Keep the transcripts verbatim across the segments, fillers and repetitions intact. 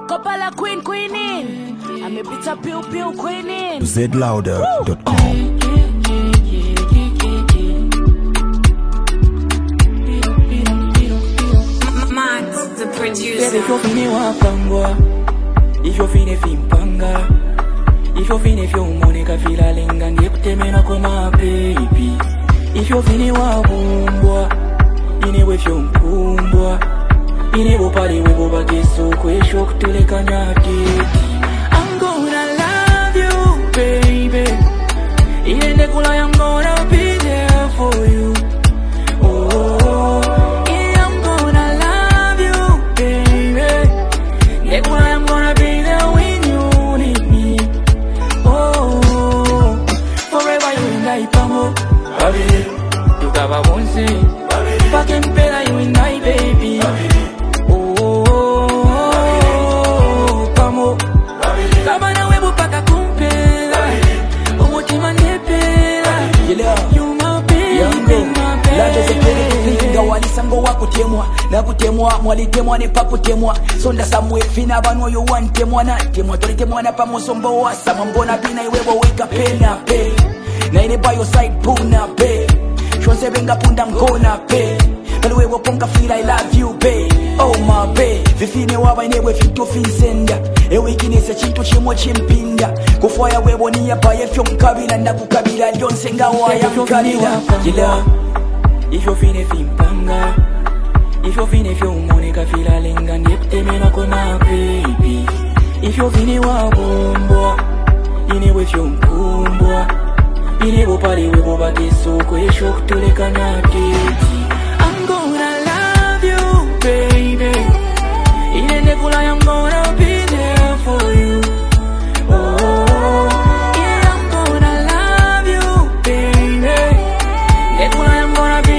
Kopala Queen Queenin. I'm a bit of pew pew Queenin. Z louder dot com. Max, the producer. If you fini wapangwa, if you fini fimpanga, if you fini fyo monika fila lenga ngekutemena kwa my baby. If you fini wabumbwa, inewe fyo mkumbwa, inewe pali webo bageso kwesho kutuleka nyati. I'm gonna love you, baby. Iende kula, I'm gonna be there for you. Oh, yeah, I'm gonna love you, baby. Iende kula, I'm gonna be there when you need me. Oh, forever you and I, pamo. Baby, you got a one say. Back and better you and I, baby. Sango wakutemwa na kutemwa mwalitemwa ne pakutemwa sonda samwe fina bano yo wantemwa na temwa toletemwa na pamosombo wasa mbona bina iwebo weka pena pe na ile by your side puna pe shonse benga punda mkona pe pale wewe ponga feel I love you babe. Oh my babe vifine waba inewe fito finsenda ewe ikinese chintu chimwe chimpinda kufoya wewe ni ya baye fyo mkabila na kukabila jonse ngawa ya mkalila kila. If you feel if impanga, if you feel if you monika fila lenga ngekutemena kwa my baby. If you feel wabumbwa, inewe fyo mkumbwa, inewe pali webo bageso kwesho kutuleka nyati. I'm gonna love you, baby. Iende kula, I'm gonna be there for you. Oh, yeah, I'm gonna love you, baby. Iende kula, I'm gonna be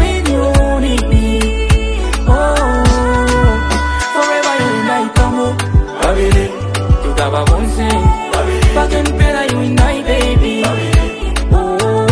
Baba won't say, back and better you and I, baby. Oh,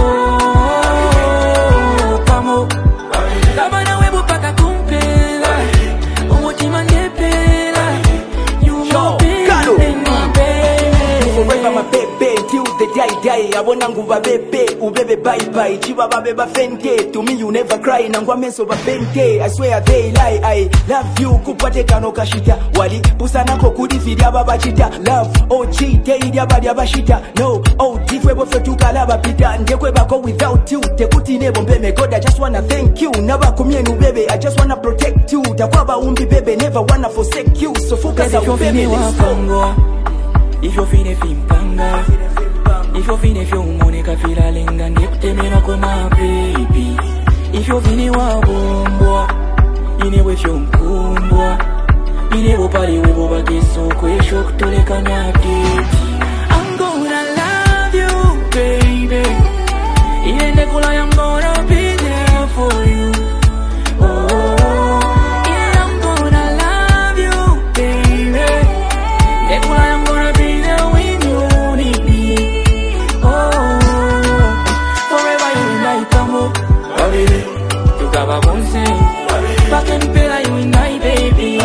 pamo. Lama na webo paka kumpela. Omoji mandepela. You my baby, my baby. Forever my baby, till the day day. I wanna go ba bebe, ubebe bye bye. Chiba ba beba fente. To me you never cry, nangwa menso ba fente. I swear they lie, I love you. Kupate kano kashita. Wali pusana kokudi fidia baba chita. Love, O G, day dia badia bashita. No, oh, different with you kalaba pita. Ndekwe bako without you. Tekuti nebo mbeme God, I just wanna thank you. Never kumye nu bebe, I just wanna protect you. Takwaba umbi bebe, never wanna forsake you. So focus on baby, let's go. If you feel if impanga, if you feel if you monika fila lenga ngekutemena kwa my baby. If you feel wabumbwa, inewe fyo mkumbwa, inewe pali webo bageso kwesho kutuleka nyati. I'm gonna love you, baby. Iende kula, I'm gonna be there for you. Oh, yeah, I'm gonna love you, baby. Iende kula, I'm gonna be there when you need me. Oh, forever you and I, pamo. Baby, you got a one say. Back and better you and I, baby.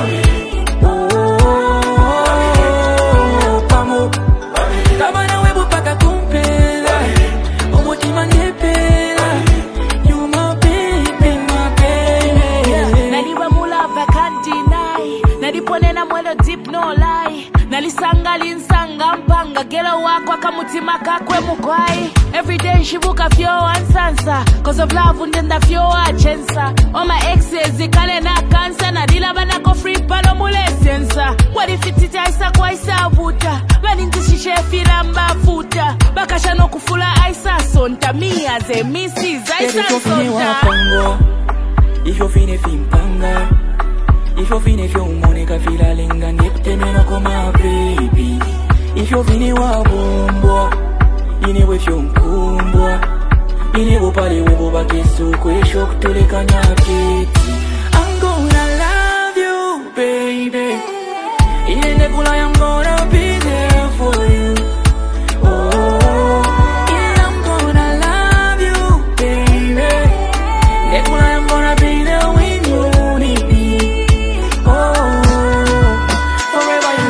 Deep no lie nalisanga linsanga mpanga gelo wako akamutima kakwe mukwai every day shibuka fyo ansansa cause of love undenda fyo achensa all my exes ikale na cancer na dila bana ko free palo mulesensa what if it itaisa kwa isabuta bani ntishishe filamba futa bakasha no kufula aisa sonta mi as a missus aisa sonta. If you feel if impanga, if you feel if you monika fila lenga ngekutemena kwa my baby. If you feel wabumbwa, inewe fyo mkumbwa, inewe pali webo bageso kwesho kutuleka nyati. I'm gonna love you, baby. Iende kula, I'm gonna be there for you. Oh, yeah, I'm gonna love you, baby. Iende kula, I'm gonna be there when you need me. Oh, forever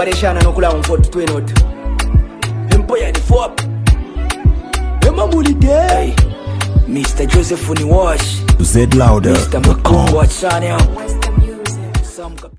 Mareshana no kula umfort twenot. Empoya the fop. Emma Mulide. Mister Joseph Uniwash. Z louder dot com. Mister Makumbo Channel.